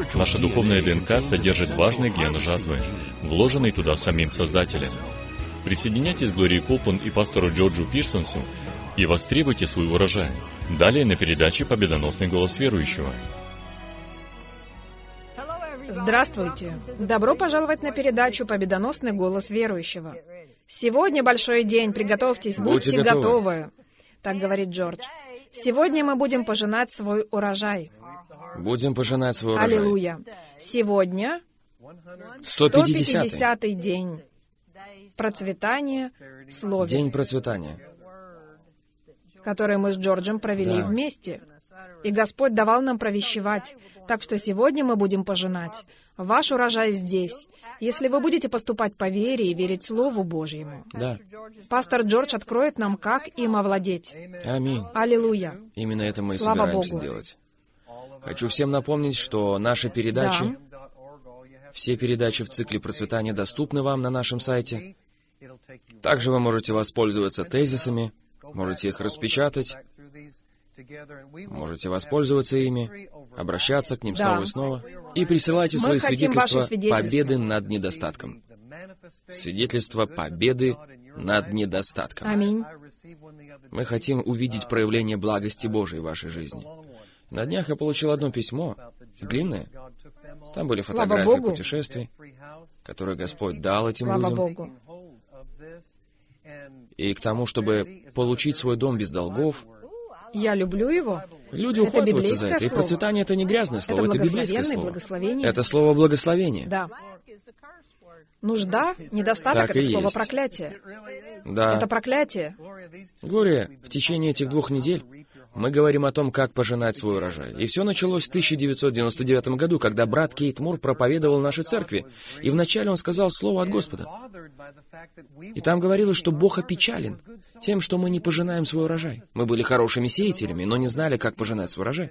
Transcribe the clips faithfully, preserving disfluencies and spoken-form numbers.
Наша духовная ДНК содержит важный ген жатвы, вложенный туда самим Создателем. Присоединяйтесь к Глории Копланд и пастору Джорджу Пирсонсу и востребуйте свой урожай. Далее на передаче «Победоносный голос верующего». Здравствуйте! Добро пожаловать на передачу «Победоносный голос верующего». Сегодня большой день, приготовьтесь, будьте, Будьте готовы. готовы. Так говорит Джордж. Сегодня мы будем пожинать свой урожай. Будем пожинать свой урожай. Аллилуйя! Сегодня сто пятидесятый. сто пятидесятый день процветания Слове, День процветания. который мы с Джорджем провели Да. вместе. И Господь давал нам провещевать. Так что сегодня мы будем пожинать. Ваш урожай здесь. Если вы будете поступать по вере и верить Слову Божьему. Да. Пастор Джордж откроет нам, как им овладеть. Аминь. Аллилуйя! Именно это мы и Слава собираемся Богу. делать. Хочу всем напомнить, что наши передачи, все передачи в цикле процветания доступны вам на нашем сайте. Также вы можете воспользоваться тезисами, можете их распечатать, можете воспользоваться ими, обращаться к ним Да. снова и снова, и присылайте Мы свои хотим свидетельства ваши свидетельства. победы над недостатком. Свидетельства победы над недостатком. Аминь. Мы хотим увидеть проявление благости Божией в вашей жизни. На днях я получил одно письмо, длинное. Там были Слава фотографии Богу. путешествий, которые Господь дал этим Слава людям. Богу! И к тому, чтобы получить свой дом без долгов, Я люблю его. люди Это ухватываются за библейское это. И слово. процветание — это не грязное слово, Это это библейское благословенное слово. благословение. Это слово благословения. Да. Нужда, недостаток — Так это и слово есть. проклятие. Да. Это проклятие. Глория, в течение этих двух недель мы говорим о том, как пожинать свой урожай. И все началось в тысяча девятьсот девяносто девятом году, когда брат Кейт Мур проповедовал в нашей церкви. И вначале он сказал слово от Господа. И там говорилось, что Бог опечален тем, что мы не пожинаем свой урожай. Мы были хорошими сеятелями, но не знали, как пожинать свой урожай.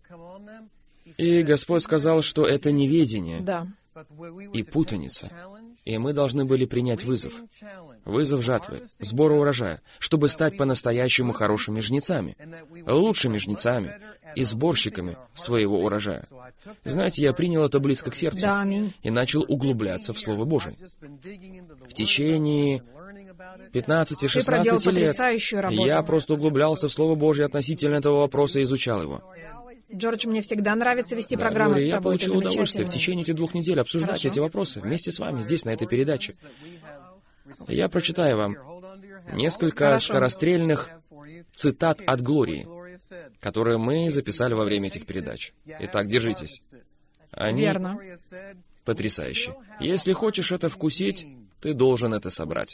И Господь сказал, что это неведение Да. и путаница. И мы должны были принять вызов. Вызов жатвы, сбора урожая, чтобы стать по-настоящему хорошими жнецами, лучшими жнецами и сборщиками своего урожая. Знаете, я принял это близко к сердцу Да, аминь. и начал углубляться в Слово Божие. В течение Ты проделал пятнадцати-шестнадцати лет потрясающую работу. я просто углублялся в Слово Божие относительно этого вопроса и изучал его. Джордж, мне всегда нравится вести Да, программы Глория, с я тобой. Это получил удовольствие в замечательно. течение этих двух недель обсуждать Хорошо. эти вопросы вместе с вами здесь, на этой передаче. Я прочитаю вам несколько Хорошо. скорострельных цитат от Глории, которые мы записали во время этих передач. Итак, держитесь. Они Верно. потрясающие. Если хочешь это вкусить, ты должен это собрать.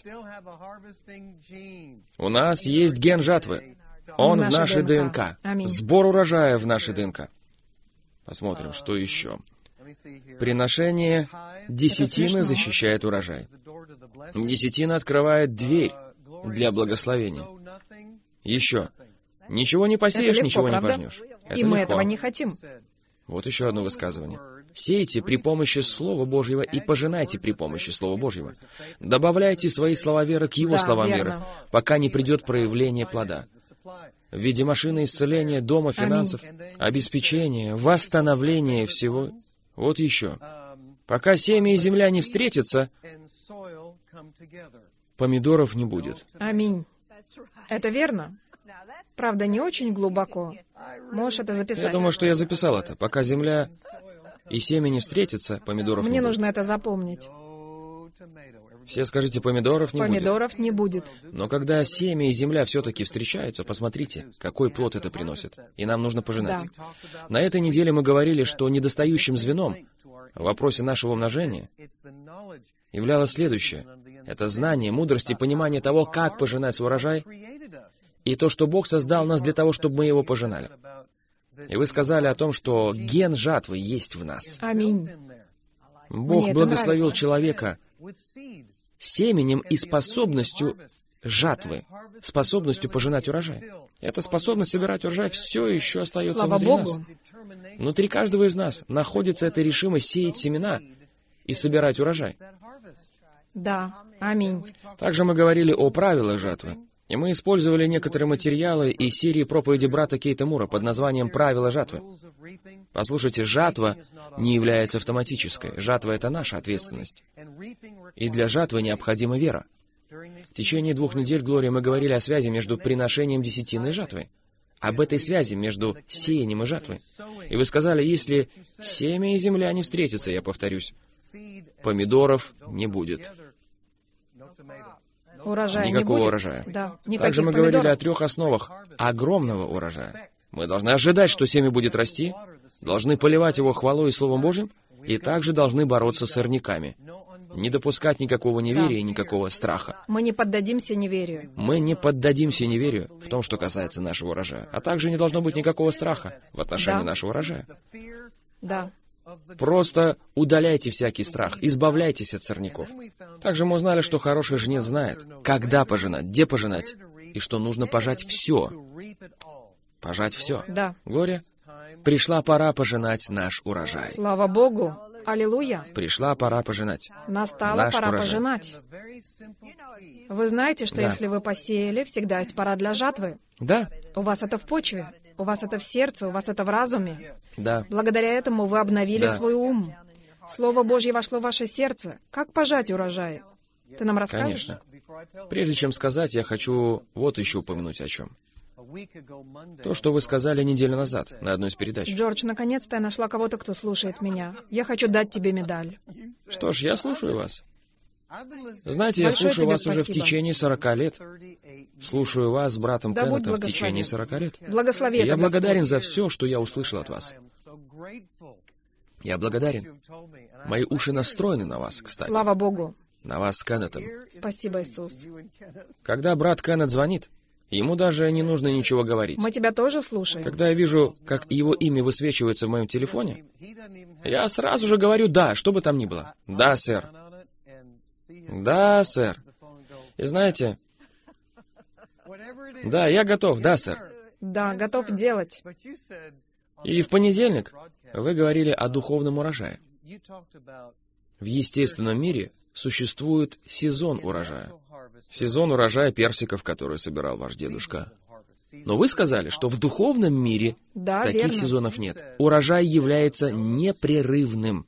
У нас есть ген жатвы. Он в Наша нашей ДНК. ДНК. Аминь. Сбор урожая в нашей ДНК. Посмотрим, что еще. Приношение десятины смешно. защищает урожай. Десятина открывает дверь для благословения. Еще. Ничего не посеешь, Это легко, ничего не правда? пожнешь. Это И мы легко. этого не хотим. Вот еще одно высказывание. Сейте при помощи Слова Божьего и пожинайте при помощи Слова Божьего. Добавляйте свои слова веры к Его Да, словам верно. веры, пока не придет проявление плода. В виде машины исцеления, дома, финансов, обеспечения, восстановления всего. Вот еще. Пока семя и земля не встретятся, помидоров не будет. Аминь. Это верно. Правда, не очень глубоко. Можешь это записать. Я думаю, что я записал это. Пока земля и семя не встретятся, помидоров Мне не будет. нужно это запомнить. Все скажите, помидоров не будет. Помидоров не будет. Но когда семя и земля все-таки встречаются, посмотрите, какой плод это приносит. И нам нужно пожинать. Да. На этой неделе мы говорили, что недостающим звеном в вопросе нашего умножения являлось следующее. Это знание, мудрость и понимание того, как пожинать свой урожай, и то, что Бог создал нас для того, чтобы мы его пожинали. И вы сказали о том, что ген жатвы есть в нас. Аминь. Бог Мне это благословил нравится. человека семенем и способностью жатвы, способностью пожинать урожай. Эта способность собирать урожай все еще остается Слава внутри Богу. нас. Внутри каждого из нас находится эта решимость сеять семена и собирать урожай. Да. Аминь. Также мы говорили о правилах жатвы. И мы использовали некоторые материалы из серии проповеди брата Кейта Мура под названием «Правила жатвы». Послушайте, жатва не является автоматической. Жатва — это наша ответственность. И для жатвы необходима вера. В течение двух недель, Глория, мы говорили о связи между приношением десятины и жатвой. Об этой связи между сеянием и жатвой. И вы сказали, если семя и земля не встретятся, я повторюсь, помидоров не будет. Урожая Никакого не будет. урожая. Да, Также мы помидоров. говорили о трех основах огромного урожая. Мы должны ожидать, что семя будет расти, должны поливать его хвалой и Словом Божьим, и также должны бороться с сорняками. Не допускать никакого неверия и никакого страха. Мы не поддадимся неверию. Мы не поддадимся неверию в том, что касается нашего урожая. А также не должно быть никакого страха в отношении Да. нашего урожая. Да. Просто удаляйте всякий страх, избавляйтесь от сорняков. Также мы узнали, что хороший жнец знает, когда пожинать, где пожинать, и что нужно пожать все. Пожать все. Да. Глория, пришла пора пожинать наш урожай. Слава Богу. Аллилуйя. Пришла пора пожинать. Настала Наш пора урожай. пожинать. Вы знаете, что Да. если вы посеяли, всегда есть пора для жатвы. Да, У вас это в почве, у вас это в сердце, у вас это в разуме. да. Благодаря этому вы обновили Да. свой ум. Слово Божье вошло в ваше сердце. Как пожать урожай? Ты нам расскажешь? Конечно. Прежде чем сказать, я хочу вот еще упомянуть о чем. То, что вы сказали неделю назад на одной из передач. Джордж, наконец-то я нашла кого-то, кто слушает меня. Я хочу дать тебе медаль. Что ж, я слушаю вас. Знаете, я Большое слушаю тебе вас уже в спасибо. течение сорока лет. Слушаю вас с братом Да будь Кеннетом в благословен. течение сорока лет. Благослови И это, я благодарен Господь. за все, что я услышал от вас. Я благодарен. Мои уши настроены на вас, кстати. Слава Богу. На вас с Кеннетом. Спасибо, Иисус. Когда брат Кеннет звонит, ему даже не нужно ничего говорить. Мы тебя тоже слушаем. Когда я вижу, как его имя высвечивается в моем телефоне, я сразу же говорю «да», что бы там ни было. «Да, сэр». «Да, сэр». И знаете, да, я готов, да, сэр. Да, готов делать. И в понедельник вы говорили о духовном урожае. В естественном мире существует сезон урожая. Сезон урожая персиков, который собирал ваш дедушка. Но вы сказали, что в духовном мире Да, таких верно. сезонов нет. Урожай является непрерывным.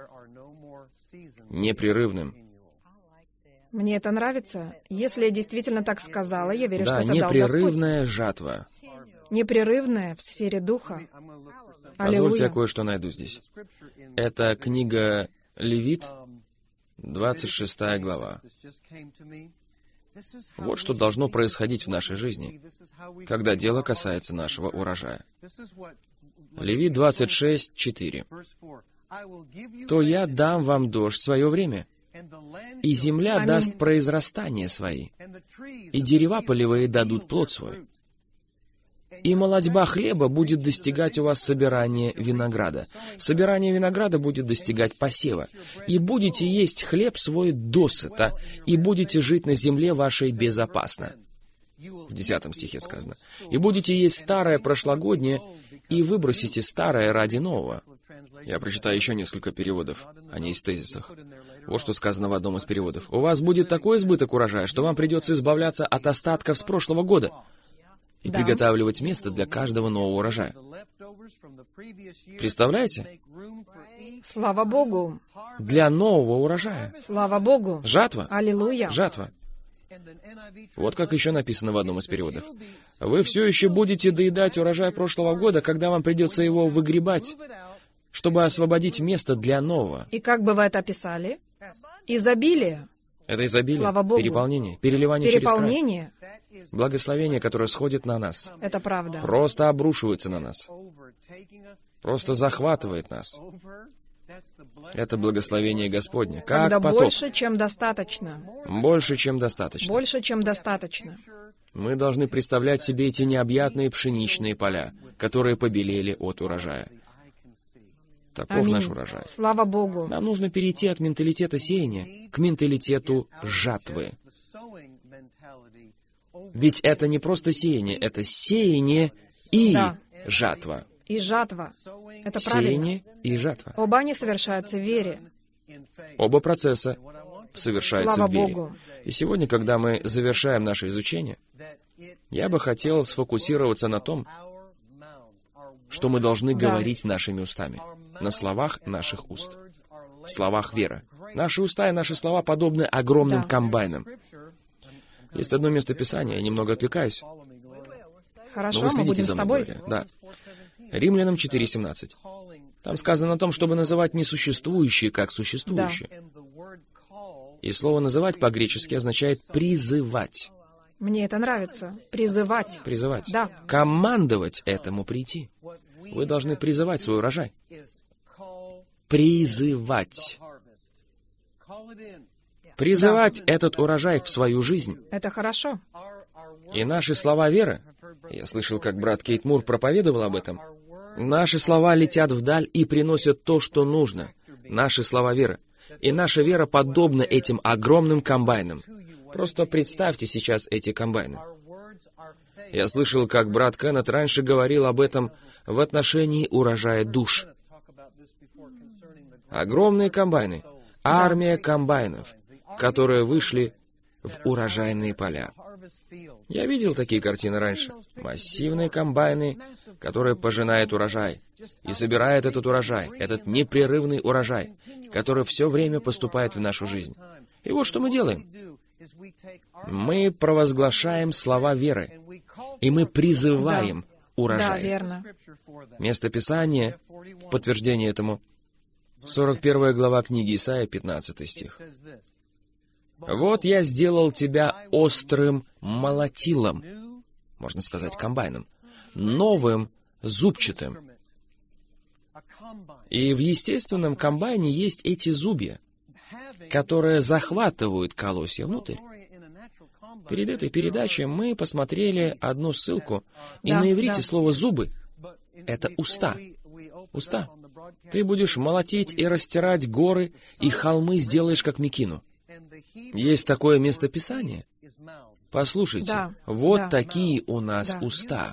Непрерывным. Мне это нравится. Если я действительно так сказала, я верю, Да, что это дал Господь. непрерывная жатва. Непрерывное в сфере духа. Позвольте, я Аллилуйя. кое-что найду здесь. Это книга Левит, двадцать шестая глава. Вот что должно происходить в нашей жизни, когда дело касается нашего урожая. Левит двадцать шесть, четыре. «То я дам вам дождь в свое время, и земля Аминь. даст произрастание свои, и дерева полевые дадут плод свой. И молодьба хлеба будет достигать у вас собирания винограда. Собирание винограда будет достигать посева. И будете есть хлеб свой досыта, и будете жить на земле вашей безопасно». В десятом стихе сказано. «И будете есть старое прошлогоднее, и выбросите старое ради нового». Я прочитаю еще несколько переводов, они из тезисах. Вот что сказано в одном из переводов. «У вас будет такой избыток урожая, что вам придется избавляться от остатков с прошлого года и Да. приготавливать место для каждого нового урожая». Представляете? Слава Богу. Для нового урожая. Слава Богу. Жатва. Аллилуйя. Жатва. Вот как еще написано в одном из переводов. «Вы все еще будете доедать урожай прошлого года, когда вам придется его выгребать, чтобы освободить место для нового». И как бы вы это описали? Изобилие, Это изобилие, Слава Богу. переполнение, переливание через край. переполнение. Благословение, которое сходит на нас, Это правда. просто обрушивается на нас, просто захватывает нас. Это благословение Господне, как Когда поток, больше, чем достаточно. больше, чем достаточно. Больше, чем достаточно. Мы должны представлять себе эти необъятные пшеничные поля, которые побелели от урожая. Таков Аминь. наш урожай. Слава Богу. Нам нужно перейти от менталитета сеяния к менталитету жатвы. Ведь это не просто сеяние, это сеяние и Да. жатва. И жатва. Это правильно. Сеяние и жатва. Оба они совершаются в вере. Оба процесса совершаются Слава в вере. Богу. И сегодня, когда мы завершаем наше изучение, я бы хотел сфокусироваться на том, что мы должны Да. говорить нашими устами, на словах наших уст, словах веры. Наши уста и наши слова подобны огромным Да. комбайнам. Есть одно место Писания, я немного отвлекаюсь, Хорошо, но вы мы следите будем за с мной, тобой. Глория. Да. Римлянам четыре семнадцать. Там сказано о том, чтобы называть несуществующее как существующее. И слово «называть» по-гречески означает «призывать». Мне это нравится. Призывать. Призывать. Да. Командовать этому прийти. Вы должны призывать свой урожай. Призывать. Призывать этот урожай в свою жизнь. Это хорошо. И наши слова веры, я слышал, как брат Кейт Мур проповедовал об этом, наши слова летят вдаль и приносят то, что нужно. Наши слова веры. И наша вера подобна этим огромным комбайнам. Просто представьте сейчас эти комбайны. Я слышал, как брат Кеннет раньше говорил об этом в отношении урожая душ. Огромные комбайны, армия комбайнов, которые вышли в урожайные поля. Я видел такие картины раньше. Массивные комбайны, которые пожинают урожай и собирают этот урожай, этот непрерывный урожай, который все время поступает в нашу жизнь. И вот что мы делаем. Мы провозглашаем слова веры, и мы призываем Да, урожай. верно. Место Писания в подтверждение этому сорок первая глава книги Исаия, пятнадцатый стих. «Вот я сделал тебя острым молотилом», можно сказать, комбайном, новым, зубчатым. И в естественном комбайне есть эти зубья, которые захватывают колосья внутрь. Перед этой передачей мы посмотрели одну ссылку, и Да, на иврите да. слово «зубы» — это уста. Уста. Ты будешь молотить и растирать горы, и холмы сделаешь, как мекину. Есть такое местописание. Послушайте, Да, вот да. такие у нас Да. уста.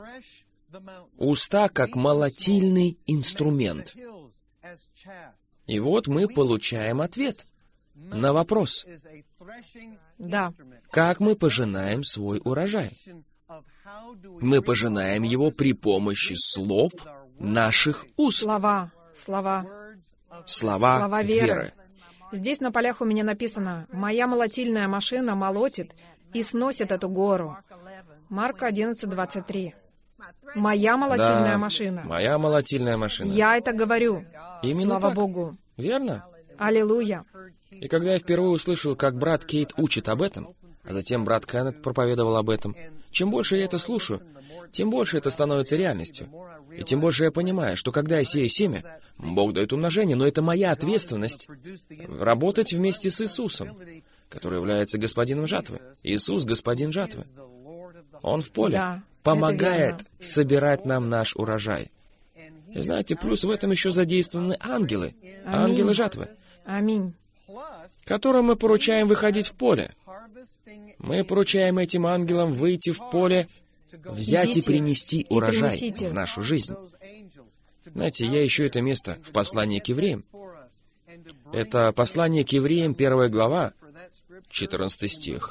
Уста как молотильный инструмент. И вот мы получаем ответ на вопрос, Да. как мы пожинаем свой урожай. Мы пожинаем его при помощи слов наших уст. Слова. Слова. Слова Слова веры. веры. Здесь на полях у меня написано: «Моя молотильная машина молотит и сносит эту гору». Марк одиннадцать двадцать три. Моя молотильная Да, машина. моя молотильная машина. Я это говорю. Именно Слава так. Богу. Верно? Аллилуйя. И когда я впервые услышал, как брат Кейт учит об этом, а затем брат Кеннет проповедовал об этом, чем больше я это слушаю, тем больше это становится реальностью. И тем больше я понимаю, что когда я сею семя, Бог дает умножение, но это моя ответственность работать вместе с Иисусом, который является господином жатвы. Иисус — господин жатвы. Он в поле, Да, помогает это верно. собирать нам наш урожай. И знаете, плюс в этом еще задействованы ангелы, Аминь. ангелы жатвы, Аминь. которым мы поручаем выходить в поле. Мы поручаем этим ангелам выйти в поле, взять Идите и принести и урожай принесите. в нашу жизнь. Знаете, я ищу это место в послании к евреям. Это послание к евреям, первая глава, четырнадцатый стих.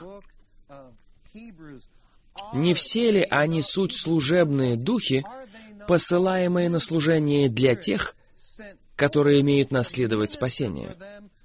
«Не все ли они суть служебные духи, посылаемые на служение для тех, которые имеют наследовать спасение?»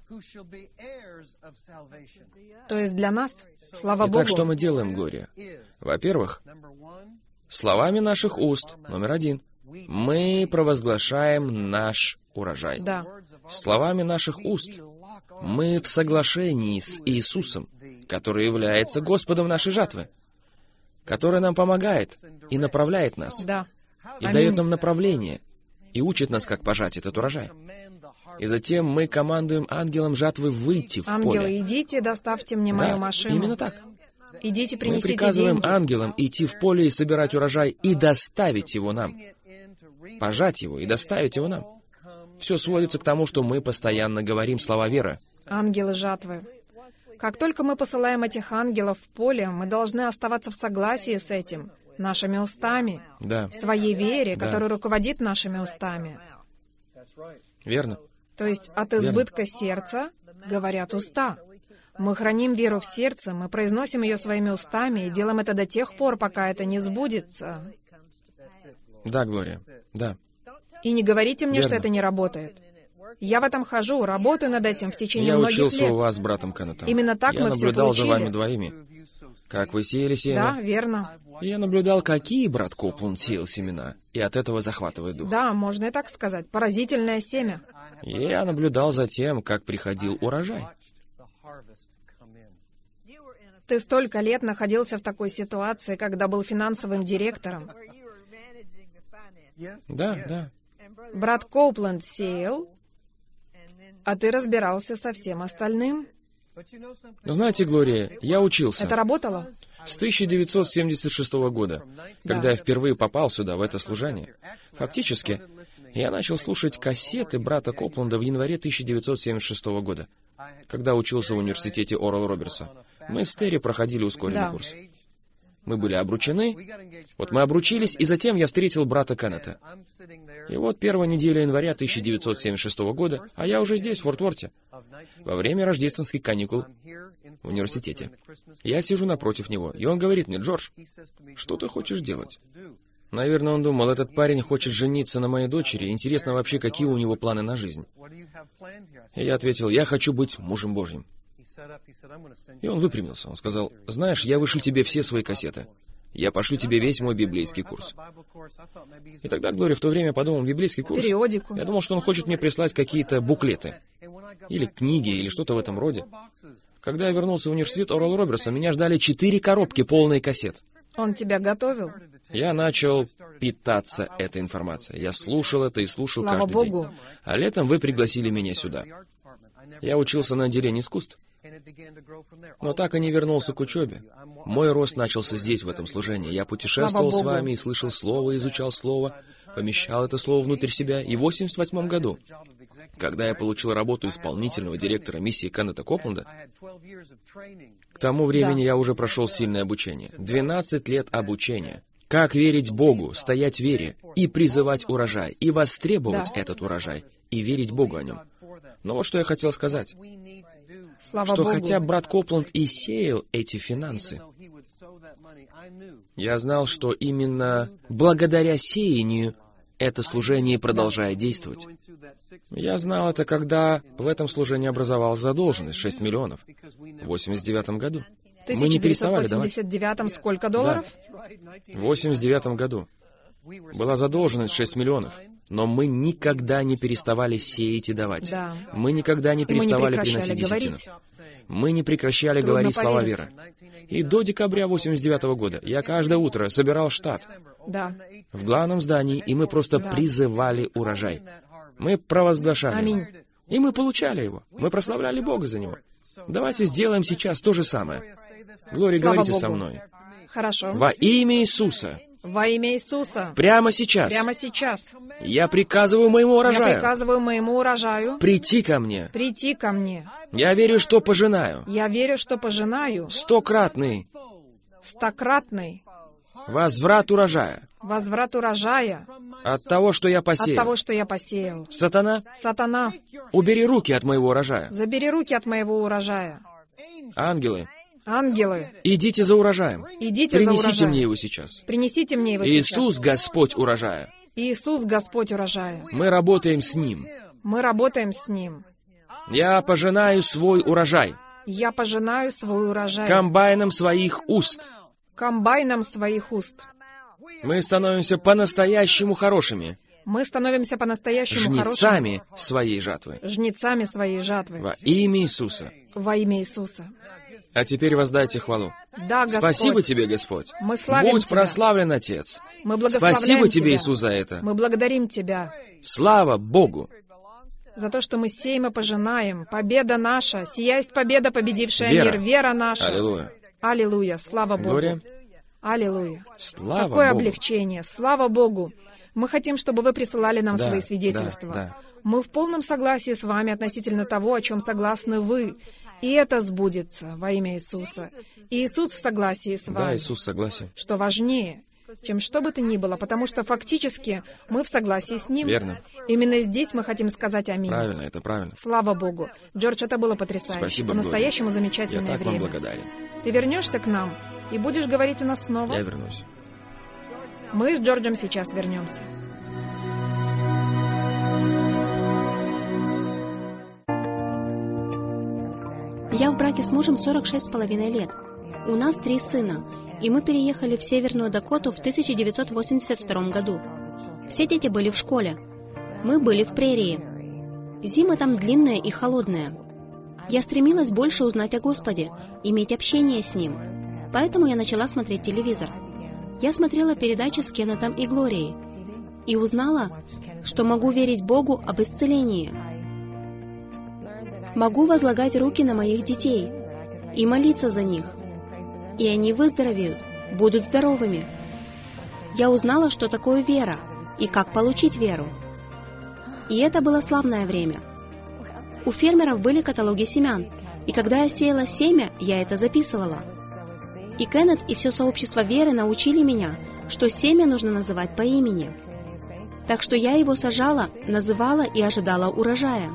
То есть для нас, слава Итак, Богу, что мы делаем, Глория? Во-первых, словами наших уст, номер один, мы провозглашаем наш урожай. да, Словами наших уст мы в соглашении с Иисусом, который является Господом нашей жатвы, который нам помогает и направляет нас, да. и Аминь. дает нам направление, и учит нас, как пожать этот урожай. И затем мы командуем ангелам жатвы выйти в Ангелы, поле. идите, доставьте мне Да, мою машину. именно так. Идите, Мы принесите приказываем деньги. ангелам идти в поле и собирать урожай, и доставить его нам. Пожать его и доставить его нам. Все сводится к тому, что мы постоянно говорим слова веры. Ангелы жатвы. Как только мы посылаем этих ангелов в поле, мы должны оставаться в согласии с этим, нашими устами, Да, в своей вере, Да. которая руководит нашими устами. верно. То есть от избытка сердца говорят уста. Мы храним веру в сердце, мы произносим ее своими устами и делаем это до тех пор, пока это не сбудется. Да, Глория, да. И не говорите мне, Верно. что это не работает. Я в этом хожу, работаю над этим в течение Я многих учился лет. у вас с братом Кеннетом. Именно так я мы все наблюдал за получили. вами двоими, как вы сеяли семя. Да, верно. И я наблюдал, какие брат Копланд сеял семена, и от этого захватывает дух. Да, можно и так сказать. Поразительное семя. И я наблюдал за тем, как приходил урожай. Ты столько лет находился в такой ситуации, когда был финансовым директором. Да, да. Брат Коупленд сеял, а ты разбирался со всем остальным. Но знаете, Глория, я учился Это работало? с тысяча девятьсот семьдесят шестого года, когда Да. я впервые попал сюда, в это служение. Фактически, я начал слушать кассеты брата Копланда в январе тысяча девятьсот семьдесят шестого года, когда учился в университете Орал Робертса. Мы с Терри проходили ускоренный Да. курс. Мы были обручены, вот мы обручились, и затем я встретил брата Кеннета. И вот первая неделя января тысяча девятьсот семьдесят шестого года, а я уже здесь, в Форт-Уорте, во время рождественских каникул в университете. Я сижу напротив него, и он говорит мне: «Джордж, что ты хочешь делать?» Наверное, он думал, этот парень хочет жениться на моей дочери, интересно вообще, какие у него планы на жизнь. И я ответил: «Я хочу быть мужем Божьим». И он выпрямился. Он сказал: «Знаешь, я вышлю тебе все свои кассеты. Я пошлю тебе весь мой библейский курс». И тогда, Глория, в то время подумал, библейский курс. Периодику. Я думал, что он хочет мне прислать какие-то буклеты. Или книги, или что-то в этом роде. Когда я вернулся в университет Орал Робертса, меня ждали четыре коробки, полные кассет. Он тебя готовил? Я начал питаться этой информацией. Я слушал это и слушал Слава каждый Богу. день. А летом вы пригласили меня сюда. Я учился на отделении искусств. Но так и не вернулся к учебе. Мой рост начался здесь, в этом служении. Я путешествовал Слава с Богу. вами и слышал слово, изучал слово, помещал это слово внутрь себя. И в восемьдесят восьмом году, когда я получил работу исполнительного директора миссии Кеннета Копланда, к тому времени Да. я уже прошел сильное обучение. двенадцать лет обучения. Как верить Богу, стоять в вере, и призывать урожай, и востребовать Да. этот урожай, и верить Богу о нем. Но вот что я хотел сказать. Слава Что Богу. хотя брат Копланд и сеял эти финансы, я знал, что именно благодаря сеянию это служение продолжает действовать. Я знал это, когда в этом служении образовалась задолженность шесть миллионов в восемьдесят девятом году. В Мы не переставали давать. восемьдесят девятом сколько долларов? В восемьдесят девятом году была задолженность шесть миллионов, но мы никогда не переставали сеять и давать. Да. Мы никогда не И мы не переставали прекращали приносить десятину. говорить. Мы не прекращали Трудно говорить слова поверить. веры. И до декабря восемьдесят девятого года я каждое утро собирал штат Да. в главном здании, и мы просто Да. призывали урожай. Мы провозглашали Аминь. его. И мы получали его. Мы прославляли Бога за него. Давайте сделаем сейчас то же самое. Глория, Слава говорите Богу. со мной. Хорошо. Во имя Иисуса, Во имя Иисуса. прямо сейчас, Прямо сейчас. я приказываю моему Я урожаю приказываю моему урожаю прийти ко мне. прийти ко мне. Я верю, что пожинаю Я верю, что пожинаю стократный стократный возврат урожая возврат урожая от того, что я от посеял. того, что я посеял. Сатана, Сатана, убери руки от моего урожая. забери руки от моего урожая. Ангелы, Ангелы, идите за урожаем. идите за Принесите урожаем. мне его сейчас. Принесите мне его Иисус, сейчас. Господь урожая. Иисус, Господь урожая. Мы работаем с Ним. Мы работаем с Ним. Я пожинаю свой урожай Я пожинаю свой урожай комбайном своих уст. комбайном своих уст. Мы становимся по-настоящему хорошими Мы становимся по-настоящему хорошими жнецами своей жатвы. жнецами своей жатвы. Во имя Иисуса. Во имя Иисуса. А теперь воздайте хвалу. Да, Господь. Спасибо Тебе, Господь. Мы славим Будь Тебя. прославлен, Отец. Мы благословляем Спасибо Тебе, Тебя. Иисус, за это. Мы благодарим Тебя Слава Богу. за то, что мы сеем и пожинаем. Победа наша. Сия есть победа, победившая Вера. мир. Вера наша. Аллилуйя. Аллилуйя. Слава Богу. Глория. Аллилуйя. Слава Какое Богу. облегчение. Слава Богу. Мы хотим, чтобы вы присылали нам Да, свои свидетельства. да, да. Мы в полном согласии с вами относительно того, о чем согласны вы. И это сбудется во имя Иисуса. И Иисус в согласии с вами. Да, Иисус, согласен. Что важнее, чем что бы то ни было, потому что фактически мы в согласии с Ним. Верно. Именно здесь мы хотим сказать аминь. Правильно, это правильно. Слава Богу. Джордж, это было потрясающе. Спасибо, По-настоящему Глория. замечательное Я так вам время. благодарен. Ты вернешься к нам и будешь говорить у нас снова? Я вернусь. Мы с Джорджем сейчас вернемся. Я в браке с мужем сорок шесть с половиной лет. У нас три сына, и мы переехали в Северную Дакоту в тысяча девятьсот восемьдесят втором году. Все дети были в школе. Мы были в прерии. Зима там длинная и холодная. Я стремилась больше узнать о Господе, иметь общение с Ним. Поэтому я начала смотреть телевизор. Я смотрела передачи с Кеннетом и Глорией и узнала, что могу верить Богу об исцелении. Могу возлагать руки на моих детей и молиться за них. И они выздоровеют, будут здоровыми. Я узнала, что такое вера и как получить веру. И это было славное время. У фермеров были каталоги семян, и когда я сеяла семя, я это записывала. И Кеннет и все сообщество веры научили меня, что семя нужно называть по имени. Так что я его сажала, называла и ожидала урожая.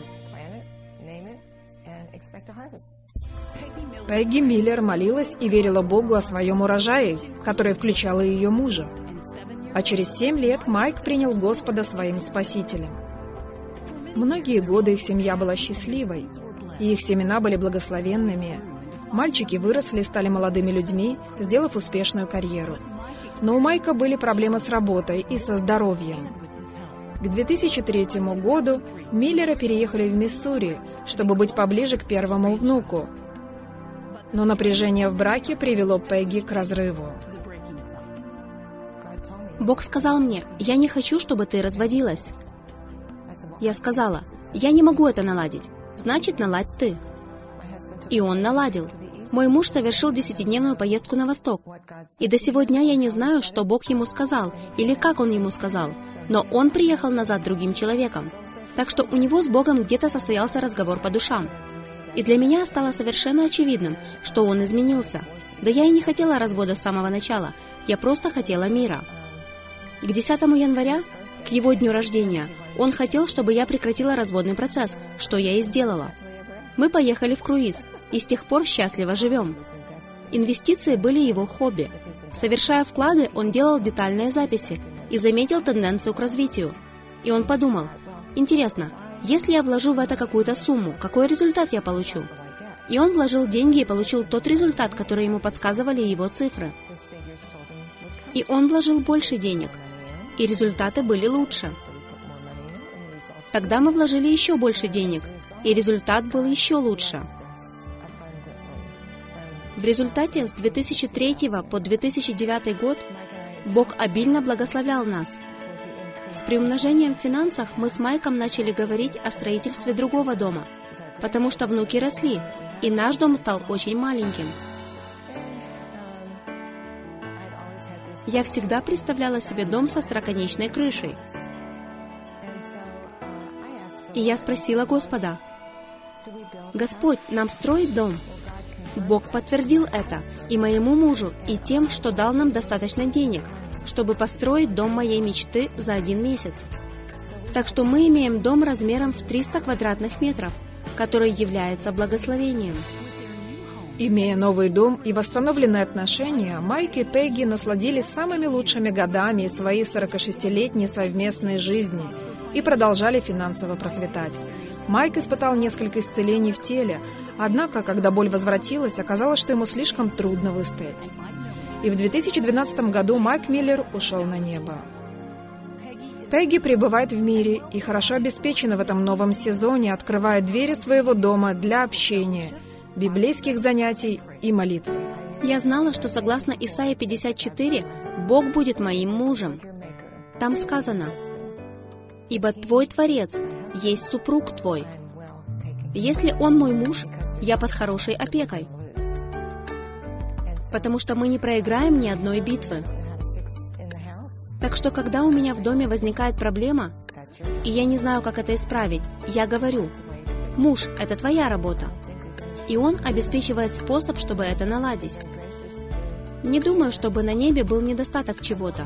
Пегги Миллер молилась и верила Богу о своем урожае, которое включало ее мужа. А через семь лет Майк принял Господа своим спасителем. Многие годы их семья была счастливой, и их семена были благословенными. Мальчики выросли и стали молодыми людьми, сделав успешную карьеру. Но у Майка были проблемы с работой и со здоровьем. К две тысячи третьему году Миллеры переехали в Миссури, чтобы быть поближе к первому внуку. Но напряжение в браке привело Пегги к разрыву. Бог сказал мне: «Я не хочу, чтобы ты разводилась». Я сказала: «Я не могу это наладить. Значит, наладь ты». И он наладил. Мой муж совершил десятидневную поездку на восток. И до сего дня я не знаю, что Бог ему сказал, или как он ему сказал. Но он приехал назад другим человеком. Так что у него с Богом где-то состоялся разговор по душам. И для меня стало совершенно очевидным, что он изменился. Да я и не хотела развода с самого начала. Я просто хотела мира. К десятому января, к его дню рождения, он хотел, чтобы я прекратила разводный процесс, что я и сделала. Мы поехали в круиз, и с тех пор счастливо живем. Инвестиции были его хобби. Совершая вклады, он делал детальные записи и заметил тенденцию к развитию. И он подумал: интересно, если я вложу в это какую-то сумму, какой результат я получу? И он вложил деньги и получил тот результат, который ему подсказывали его цифры. И он вложил больше денег, и результаты были лучше. Тогда мы вложили еще больше денег, и результат был еще лучше. В результате с две тысячи третьего по две тысячи девятый год Бог обильно благословлял нас. С приумножением в финансах мы с Майком начали говорить о строительстве другого дома, потому что внуки росли, и наш дом стал очень маленьким. Я всегда представляла себе дом со остроконечной крышей. И я спросила Господа: «Господь, нам строить дом?» Бог подтвердил это и моему мужу, и тем, что дал нам достаточно денег, чтобы построить дом моей мечты за один месяц. Так что мы имеем дом размером в триста квадратных метров, который является благословением. Имея новый дом и восстановленные отношения, Майк и Пегги насладились самыми лучшими годами своей сорокашестилетней совместной жизни и продолжали финансово процветать. Майк испытал несколько исцелений в теле, однако, когда боль возвратилась, оказалось, что ему слишком трудно выстоять. И в две тысячи двенадцатом году Майк Миллер ушел на небо. Пегги пребывает в мире и хорошо обеспечена в этом новом сезоне, открывая двери своего дома для общения, библейских занятий и молитвы. Я знала, что согласно Исайя пятьдесят четыре, Бог будет моим мужем. Там сказано: «Ибо твой Творец есть супруг твой». Если он мой муж, я под хорошей опекой, потому что мы не проиграем ни одной битвы. Так что, когда у меня в доме возникает проблема, и я не знаю, как это исправить, я говорю: «Муж, это твоя работа». И он обеспечивает способ, чтобы это наладить. Не думаю, чтобы на небе был недостаток чего-то.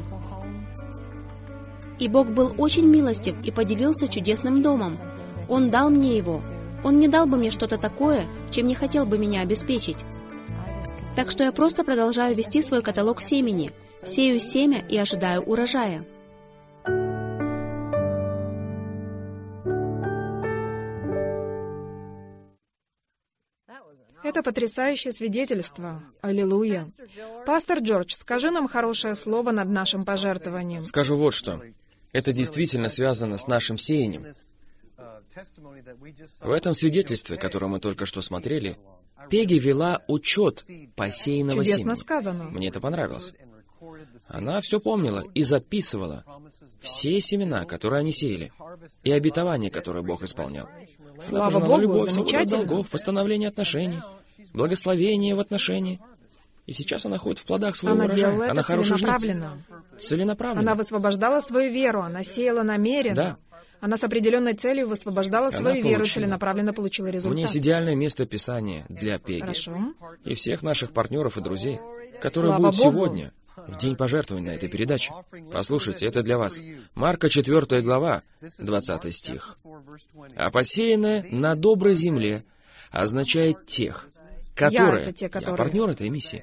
И Бог был очень милостив и поделился чудесным домом. Он дал мне его. Он не дал бы мне что-то такое, чем не хотел бы меня обеспечить. Так что я просто продолжаю вести свой каталог семени, сею семя и ожидаю урожая. Это потрясающее свидетельство. Аллилуйя. Пастор Джордж, скажи нам хорошее слово над нашим пожертвованием. Скажу вот что. Это действительно связано с нашим сеянием. В этом свидетельстве, которое мы только что смотрели, Пеги вела учет посеянного Чудесно семени. сказано. Мне это понравилось. Она все помнила и записывала все семена, которые они сеяли, и обетования, которые Бог исполнял. Слава Она пожинала Богу, любовь, свободу от замечательно. долгов, восстановление отношений, благословение в отношении. И сейчас она ходит в плодах своего Она урожая. делала Она это хорошая жница. целенаправленно. Целенаправленно. Она высвобождала свою веру, она сеяла намеренно. Да. Она с определенной целью высвобождала Она свою веру и получила. целенаправленно получила У меня результат. есть идеальное место Писания для Пеги Хорошо. и всех наших партнеров и друзей, которые Слава будут Богу. сегодня, в день пожертвований на этой передаче. Послушайте, это для вас. Марка четвёртая глава, двадцатый стих. «А посеянное на доброй земле означает тех, которые...» это те, которые- Я партнер этой миссии.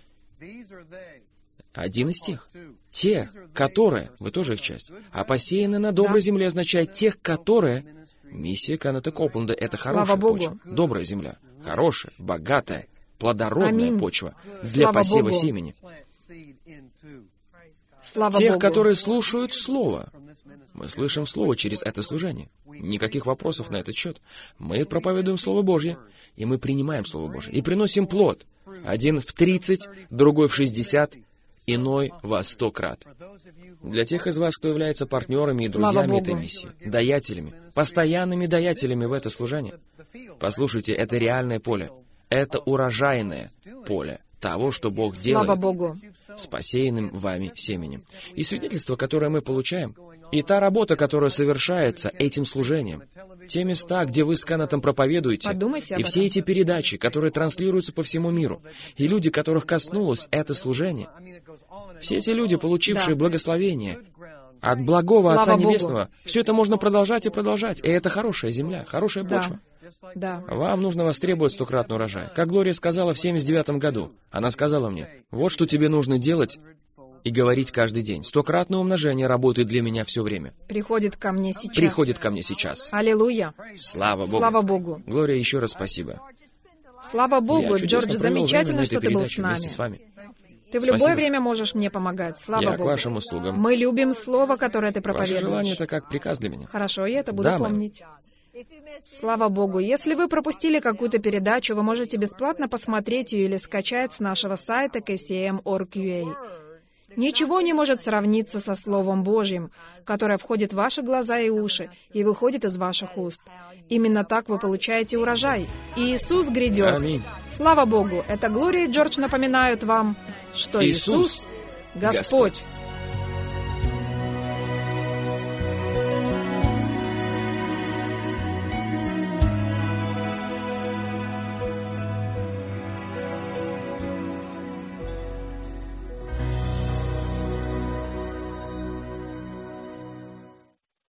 Один из тех. Те, которые... Вы тоже их часть. «А посеянное на доброй Да. земле» означает тех, которые... Миссия Кеннета Копленда — это хорошая Слава Богу. почва. Добрая земля. Хорошая, богатая, плодородная Аминь. почва для Слава посева Богу. семени. Слава Тех, Богу. которые слушают Слово. Мы слышим Слово через это служение. Никаких вопросов на этот счет. Мы проповедуем Слово Божье, и мы принимаем Слово Божье, и приносим плод. Один в тридцать, другой в шестьдесят, иной во сто крат. Для тех из вас, кто является партнерами и Слава друзьями Богу. этой миссии, даятелями, постоянными даятелями в это служение, послушайте, это реальное поле. Это урожайное поле того, что Бог делает Слава Богу. с посеянным вами семенем. И свидетельство, которое мы получаем, и та работа, которая совершается этим служением, те места, где вы с Кеннетом проповедуете, Подумайте об и все этом. эти передачи, которые транслируются по всему миру, и люди, которых коснулось это служение, все эти люди, получившие Да. благословение от благого Слава Отца Богу. Небесного, все это можно продолжать и продолжать, и это хорошая земля, хорошая Да. почва. Да. Вам нужно востребовать стократный урожай. Как Глория сказала в семьдесят девятом году. Она сказала мне, вот что тебе нужно делать и говорить каждый день. Стократное умножение работает для меня все время. Приходит ко мне сейчас. Приходит ко мне сейчас. Аллилуйя. Слава Богу. Слава Богу. Глория, еще раз спасибо. Слава Богу, Я чудесно Джордж, провел время замечательно, на что этой ты был с передаче вместе нами. с вами. Ты в Спасибо. любое время можешь мне помогать. Слава Я Богу. к вашим услугам. Мы любим слово, которое ты Ваше проповедуешь. желание — это как приказ для меня. Хорошо, я это буду Да, мэм. помнить. Слава Богу. Если вы пропустили какую-то передачу, вы можете бесплатно посмотреть ее или скачать с нашего сайта кей си эм точка орг точка ю а. Ничего не может сравниться со Словом Божьим, которое входит в ваши глаза и уши и выходит из ваших уст. Именно так вы получаете урожай. И Иисус грядет. Аминь. Слава Богу. Это Глория и Джордж напоминают вам, что Иисус Иисус — Господь. Господь.